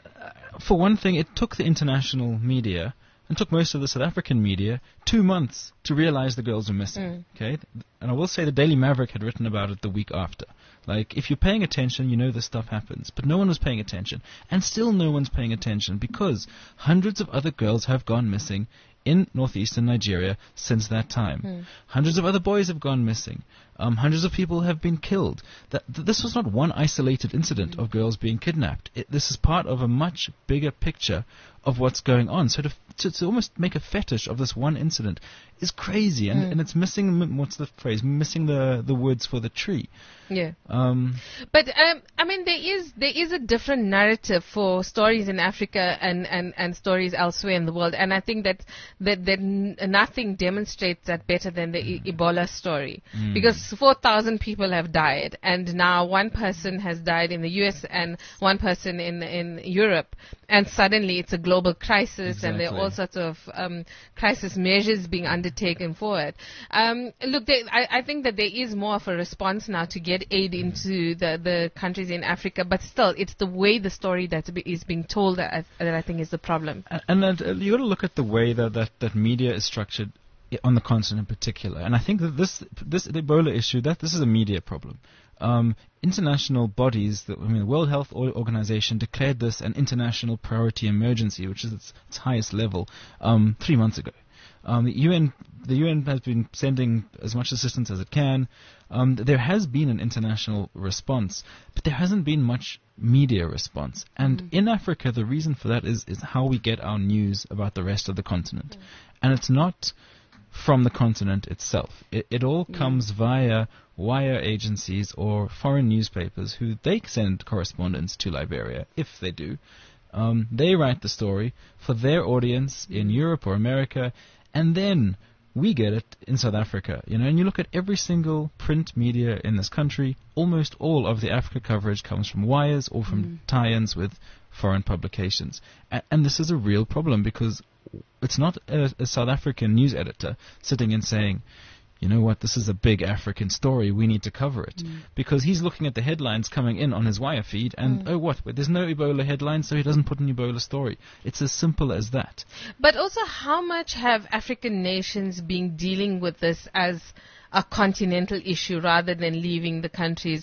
Uh, for one thing, it took the international media and took most of the South African media two months to realize the girls were missing. Mm. Okay, and I will say the Daily Maverick had written about it the week after. Like, if you're paying attention, you know this stuff happens. But no one was paying attention, and still no one's paying attention because hundreds of other girls have gone missing in northeastern Nigeria since that time. Mm. Hundreds of other boys have gone missing. Um, hundreds of people have been killed. That, th- this was not one isolated incident of girls being kidnapped. It, this is part of a much bigger picture of what's going on. So to, f- to, to almost make a fetish of this one incident is crazy, and, Mm. and it's missing, m- what's the phrase, missing the, the woods for the tree. Yeah. Um, But um, I mean, there is there is a different narrative for stories in Africa and, and, and stories elsewhere in the world, and I think that that, that n- nothing demonstrates that better than the e- Ebola story, Mm. because four thousand people have died, and now one person has died in the U S and one person in in Europe, and suddenly it's a global crisis, and there are Exactly. all sorts of um, crisis measures being undertaken for it. Um, look, there, I, I think that there is more of a response now to get aid into the, the countries in Africa, but still, it's the way the story that be, is being told that I, that I think is the problem. And, and that, uh, you got to look at the way that, that, that media is structured i- on the continent in particular. And I think that this this the Ebola issue, that this is a media problem. Um, international bodies, the, I mean, the World Health O- Organization declared this an international priority emergency, which is its, its highest level, um, three months ago. Um, the U N the U N has been sending as much assistance as it can. Um, there has been an international response, but there hasn't been much media response. And Mm. in Africa, the reason for that is, is how we get our news about the rest of the continent. Mm. And it's not from the continent itself. It, it all comes via wire agencies or foreign newspapers who they send correspondence to Liberia, if they do. Um, they write the story for their audience in Europe or America, and then we get it in South Africa. You know, and you look at every single print media in this country, almost all of the Africa coverage comes from wires or from tie-ins with foreign publications. A- and this is a real problem because it's not a, a South African news editor sitting and saying, you know what, this is a big African story, we need to cover it. Mm. Because he's looking at the headlines coming in on his wire feed, and Mm. oh what, but there's no Ebola headline, so he doesn't put an Ebola story. It's as simple as that. But also, how much have African nations been dealing with this as a continental issue rather than leaving the countries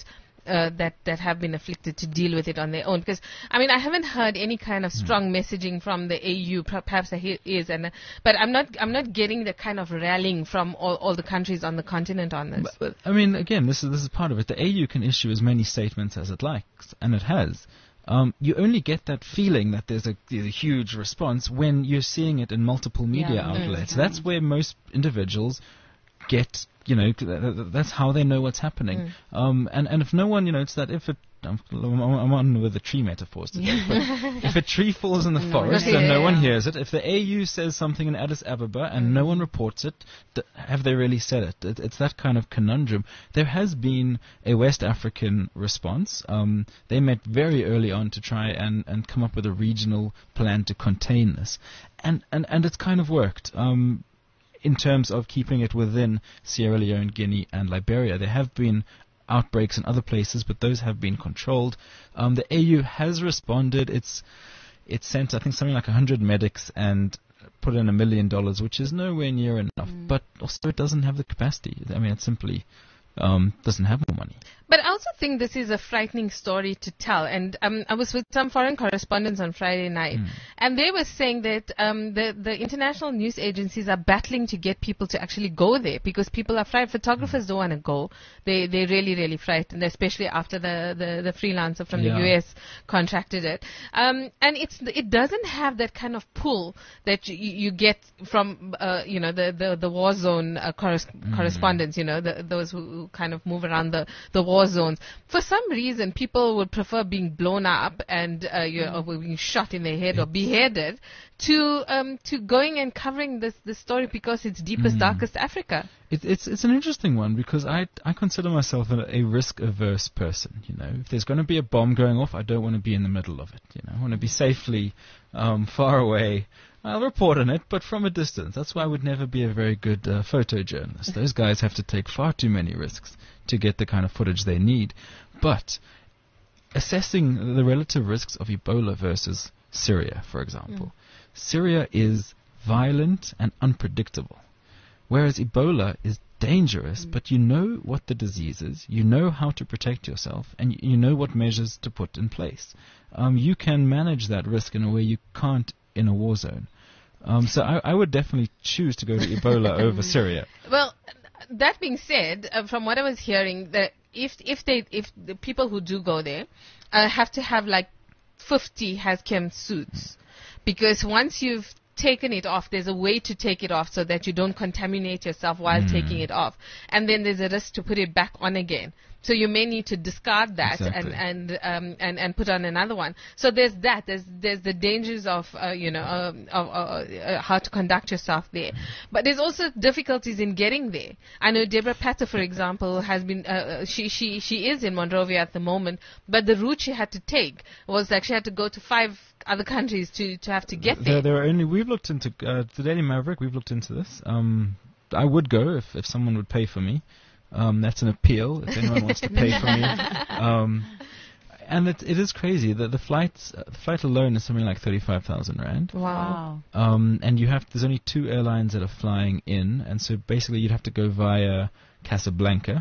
uh, that that have been afflicted to deal with it on their own. Because I mean, I haven't heard any kind of strong mm. messaging from the A U. Perhaps there is, and uh, but I'm not I'm not getting the kind of rallying from all, all the countries on the continent on this. But, but I mean, again, this is this is part of it. The A U can issue as many statements as it likes, and it has. Um, you only get that feeling that there's a, there's a huge response when you're seeing it in multiple media yeah, outlets. mm. That's where most individuals get, you know, th- th- that's how they know what's happening. Mm. Um, and, and if no one, you know, it's that if it, I'm, I'm on with the tree metaphors today, but if a tree falls in the forest yeah, and no yeah. one hears it, if the A U says something in Addis Ababa and mm. no one reports it, th- have they really said it? it? It's that kind of conundrum. There has been a West African response. Um, they met very early on to try and, and come up with a regional plan to contain this. And, and, and it's kind of worked. Um, in terms of keeping it within Sierra Leone, Guinea, and Liberia. There have been outbreaks in other places, but those have been controlled. Um, the A U has responded. It's it's sent, I think, something like one hundred medics and put in a million dollars, which is nowhere near enough. Mm. But also it doesn't have the capacity. I mean, it simply um, doesn't have more money. But I also think this is a frightening story to tell. And um, I was with some foreign correspondents on Friday night, mm. and they were saying that um, the, the international news agencies are battling to get people to actually go there because people are frightened. Photographers mm. don't want to go. They, they're really, really frightened, especially after the, the, the freelancer from yeah. the U S contracted it. Um, and it's it doesn't have that kind of pull that you, you get from, uh, you know, the, the, the war zone uh, corres- mm. correspondents, you know, the, those who kind of move around the, the war zones. For some reason, people would prefer being blown up and uh, you know, or being shot in the head or beheaded to um, to going and covering this this story because it's deepest, mm. darkest Africa. It, it's it's an interesting one because I I consider myself a, a risk averse person. You know, if there's going to be a bomb going off, I don't want to be in the middle of it. You know, I want to be safely um, far away. I'll report on it, but from a distance. That's why I would never be a very good uh, photojournalist. Those guys have to take far too many risks to get the kind of footage they need. But assessing the relative risks of Ebola versus Syria, for example. Mm. Syria is violent and unpredictable, whereas Ebola is dangerous, mm. but you know what the disease is, you know how to protect yourself, and y- you know what measures to put in place. Um, you can manage that risk in a way you can't in a war zone. Um, so I, I would definitely choose to go to Ebola over Syria. Well, that being said, uh, from what I was hearing, that if if they if the people who do go there uh, have to have like fifty Hazchem suits, because once you've taken it off, there's a way to take it off so that you don't contaminate yourself while mm. taking it off, and then there's a risk to put it back on again. So you may need to discard that exactly. and and, um, and and put on another one. So there's that. There's there's the dangers of uh, you know um, of uh, uh, how to conduct yourself there. But there's also difficulties in getting there. I know Deborah Patter, for example, has been uh, she she she is in Monrovia at the moment, but the route she had to take was like she had to go to five other countries to to have to get there. There, there are only we've looked into uh, the Daily Maverick. We've looked into this. Um, I would go if if someone would pay for me. Um, that's an appeal if anyone wants to pay for me. Um, and it, it is crazy that the flights, uh, the flight alone is something like thirty-five thousand rand. Wow. Um, and you have there's only two airlines that are flying in, and so basically you'd have to go via Casablanca.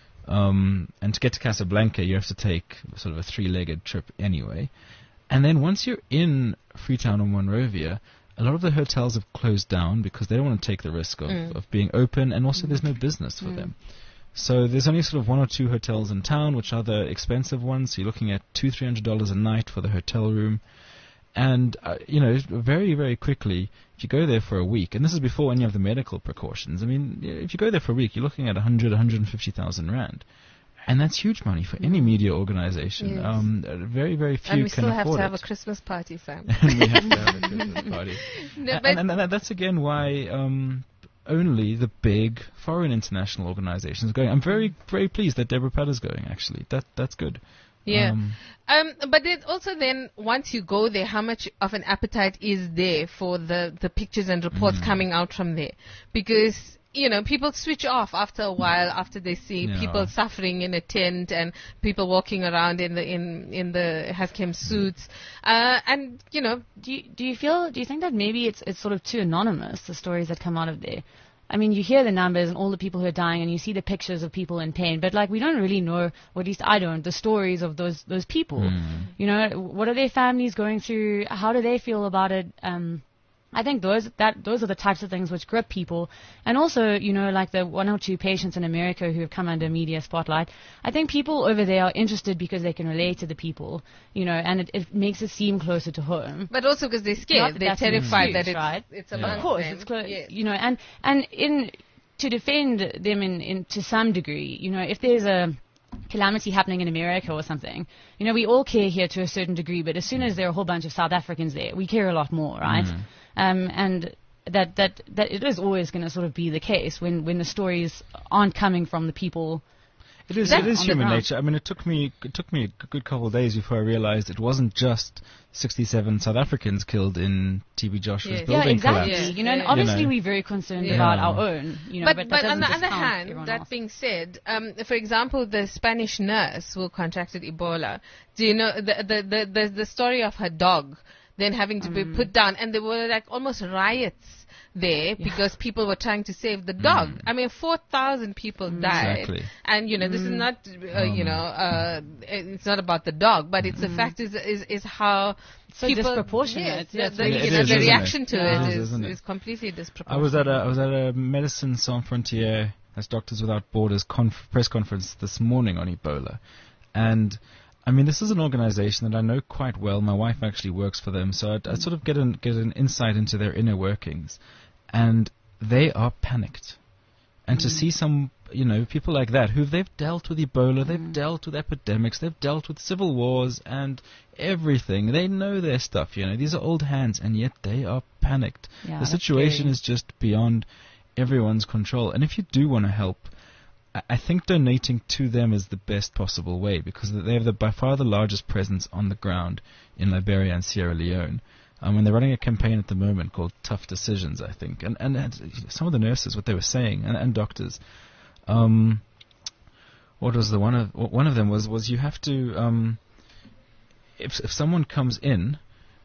Um, and to get to Casablanca, you have to take sort of a three-legged trip anyway. And then once you're in Freetown or Monrovia, a lot of the hotels have closed down because they don't want to take the risk of, mm. of being open, and also mm. there's no business for mm. them. So there's only sort of one or two hotels in town, which are the expensive ones. So you're looking at two, three hundred dollars a night for the hotel room, and uh, you know, very, very quickly, if you go there for a week, and this is before any of the medical precautions. I mean, if you go there for a week, you're looking at a hundred, a hundred and fifty thousand rand, and that's huge money for any media organization. Yes. Um, uh, very, very few and we can still have afford to have it. a Christmas party, Sam. And we have to have a Christmas party. No, and, and, and that's again why. Um, Only the big foreign international organizations are going. I'm very, very pleased that Deborah Patter's going, actually. That That's good. Yeah. Um, um, but then also then, once you go there, how much of an appetite is there for the, the pictures and reports mm. coming out from there? Because, you know, people switch off after a while, after they see yeah. people suffering in a tent and people walking around in the in, in the Hazchem suits. Uh, and, you know... Do you, do you feel, do you think that maybe it's it's sort of too anonymous, the stories that come out of there? I mean, you hear the numbers and all the people who are dying, and you see the pictures of people in pain, but like we don't really know, or at least I don't, the stories of those those people. Mm. You know, what are their families going through? How do they feel about it? Um, I think those that those are the types of things which grip people. And also, you know, like the one or two patients in America who have come under media spotlight, I think people over there are interested because they can relate to the people, you know, and it, it makes it seem closer to home. But also because they're Not scared. that They're that's an terrified excuse, that it's, right? it's Yeah. amongst Of course, them. it's close, Yes. you know, and and in to defend them in, in to some degree, you know, if there's a calamity happening in America or something, you know, we all care here to a certain degree, but as soon as there are a whole bunch of South Africans there, we care a lot more, right? Mm. Um, and that that that it is always going to sort of be the case when when the stories aren't coming from the people. It is. Yeah, It is on the human ground. nature. I mean, it took me. It took me a good couple of days before I realized it wasn't just sixty-seven South Africans killed in T B Joshua's Yes. Yeah, building exactly. collapse. Yeah. You know, and Yeah. obviously You know. we're very concerned Yeah. about Yeah. our own. You know, but but, but that on the doesn't other discount hand, everyone that else. being said, um, for example, the Spanish nurse who contracted Ebola, do you know the the the, the, the story of her dog then having to be Mm. put down, and there were like almost riots there because people were trying to save the dog. Mm. I mean, four thousand people died, Exactly. and you know this is Mm. not uh, you Um. know uh, it's not about the dog, but it's the fact is is is how So people, disproportionate. Yes, the, That's the, what it you know, is, the isn't it? reaction to Yeah. it It is, is, isn't it? is completely I disproportionate. was at a I was at a Medicine Sans Frontières, that's Doctors Without Borders conf- press conference this morning on Ebola, and I mean this is an organization that I know quite well. My wife actually works for them, so I, I sort of get an get an insight into their inner workings, and they are panicked. And to see some, you know, people like that who they've dealt with Ebola, they've dealt with epidemics, they've dealt with civil wars and everything. They know their stuff, you know. These are old hands, and yet they are panicked. Yeah, the that's situation scary. is just beyond everyone's control. And if you do want to help, I, I think donating to them is the best possible way, because they have the, by far the largest presence on the ground in Liberia and Sierra Leone. Um, and they're running a campaign at the moment called Tough Decisions, I think. And, and, and some of the nurses, what they were saying, and, and doctors, um, what was the one of one of them was was you have to um, if if someone comes in,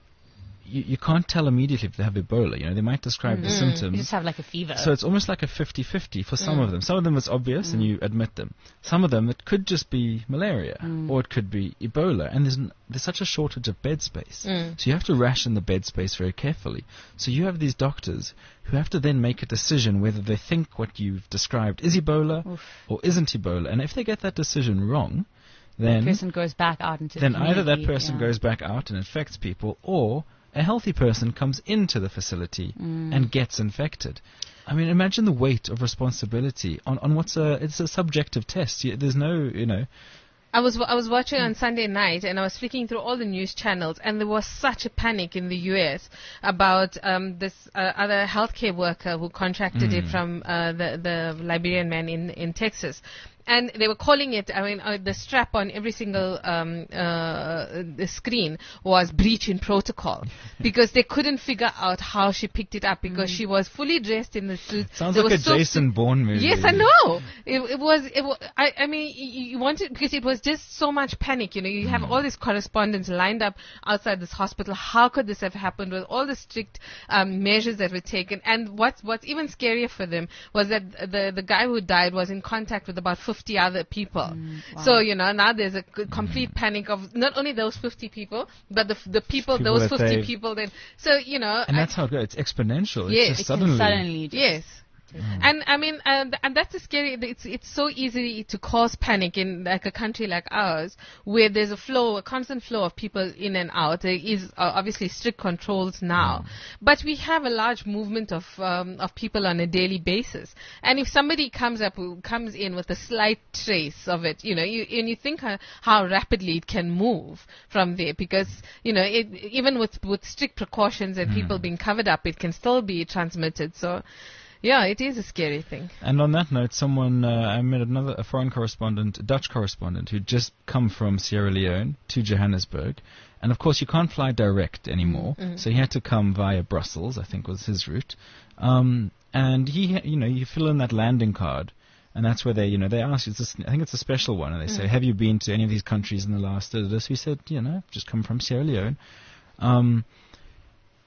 you, you can't tell immediately if they have Ebola. You know, they might describe the You symptoms. just have like a fever. So it's almost like a fifty-fifty for some of them. Some of them it's obvious and you admit them. Some of them it could just be malaria or it could be Ebola. And there's n- there's such a shortage of bed space. Mm. So you have to ration the bed space very carefully. So you have these doctors who have to then make a decision whether they think what you've described is Ebola Oof. or isn't Ebola. And if they get that decision wrong, the then person goes back out into then the either that community, person yeah. goes back out and infects people, or a healthy person comes into the facility Mm. and gets infected. I mean, imagine the weight of responsibility on, on what's a it's a subjective test. You, there's no, you know, I was I was watching on Sunday night, and I was flicking through all the news channels, and there was such a panic in the U S about um, this uh, other healthcare worker who contracted it from uh, the the Liberian man in in Texas. And they were calling it, I mean, uh, the strap on every single um, uh, the screen was breach in protocol because they couldn't figure out how she picked it up because she was fully dressed in the suit. sounds There like a was so Jason Bourne movie. Yes, I know. It, it was. It was. I, I mean, you, you wanted because it was just so much panic. You know, you have all these correspondents lined up outside this hospital. How could this have happened with all the strict um, measures that were taken? And what's what's even scarier for them was that the the guy who died was in contact with about fifty other people. wow. So you know now there's a c- complete panic of not only those fifty people, but the f- the people, People those that fifty they've- people. Then so you know. And I- that's how it goes. It's exponential. Yes. It's It just can suddenly. suddenly just Yes. And I mean, uh, th- and that's the scary. It's it's so easy to cause panic in like a country like ours, where there's a flow, a constant flow of people in and out. There is uh, obviously strict controls now, but we have a large movement of um, of people on a daily basis. And if somebody comes up, who comes in with a slight trace of it, you know, you and you think how, how rapidly it can move from there, because you know, it, even with with strict precautions and people being covered up, it can still be transmitted. So. Yeah, it is a scary thing. And on that note, someone, uh, I met another, a foreign correspondent, a Dutch correspondent, who'd just come from Sierra Leone to Johannesburg. And of course, you can't fly direct anymore. So he had to come via Brussels, I think was his route. Um, and he, ha- you know, you fill in that landing card. And that's where they, you know, they ask you, it's this, I think it's a special one. And they say, have you been to any of these countries in the last, da, da, da? So he said, you know, just come from Sierra Leone. Um,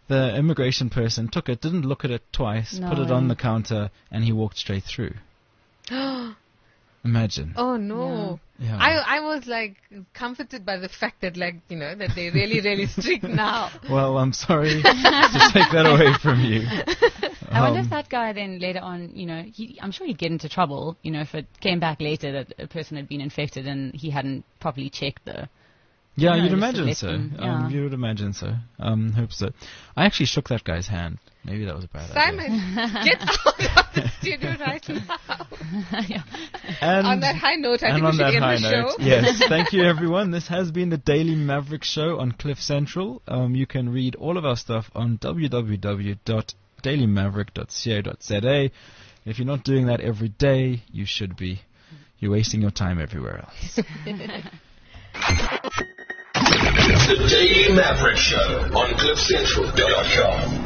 the immigration person took it, didn't look at it twice, No put it way. on the counter, and he walked straight through. Imagine. Oh no. Yeah. I I was like comforted by the fact that like you know that they're really really strict now. Well, I'm sorry to take that away from you. I wonder Um, if that guy then later on, you know, he, I'm sure he'd get into trouble, you know, if it came back later that a person had been infected and he hadn't properly checked the. Yeah, No, you'd just to imagine let so. them- Um, yeah. you would imagine so. Um, hope so. I actually shook that guy's hand. Maybe that was a bad idea. Simon, get out of the studio right now. yeah. And, On that high note, I and think we on should that end high the note, show. yes. Thank you, everyone. This has been the Daily Maverick Show on Cliff Central. Um, you can read all of our stuff on w w w dot daily maverick dot co dot z a. If you're not doing that every day, you should be. You're wasting your time everywhere else. The Daily Maverick Show on cliff central dot com.